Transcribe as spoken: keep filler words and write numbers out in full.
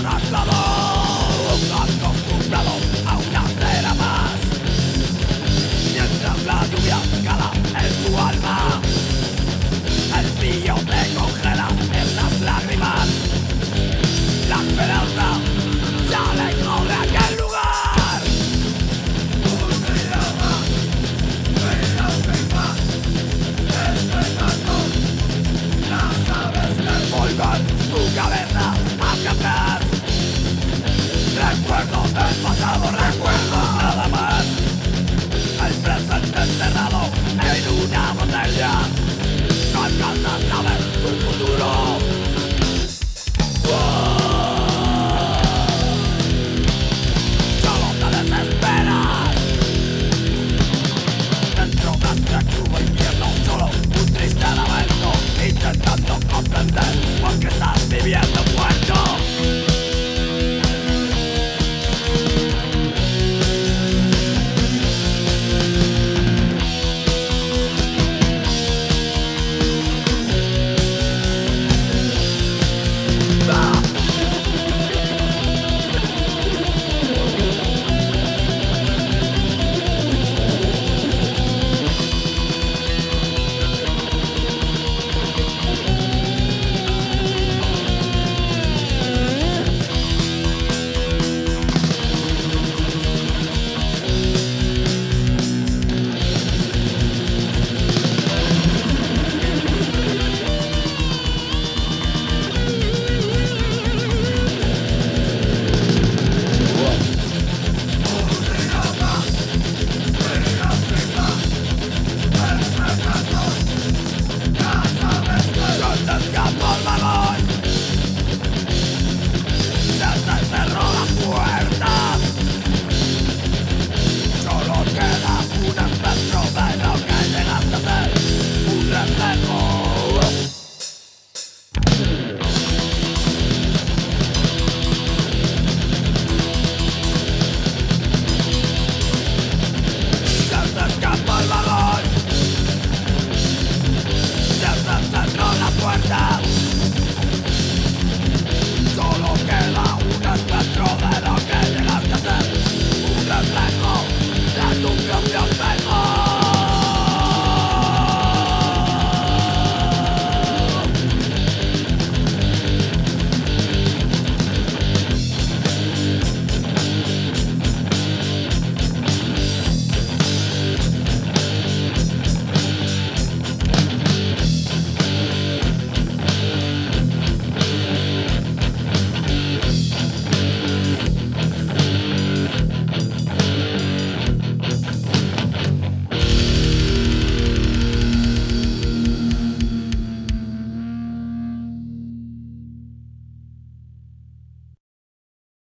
arrastrado, acostumbrado a una cera más. Mientras la lluvia cala en tu alma, el frío te congela esas lágrimas. La esperanza se alejó de aquel lugar. Un día más, vida sin paz, despertando las aves que envuelven tu cabeza hacia atrás. Recuerdos del pasado, recuerdos nada más. El presente enterrado en una botella. No alcanzas a ver tu futuro. Solo te desesperas. Dentro de este crudo infierno, solo un triste lamento, intentando comprender por qué estás viviendo muerto.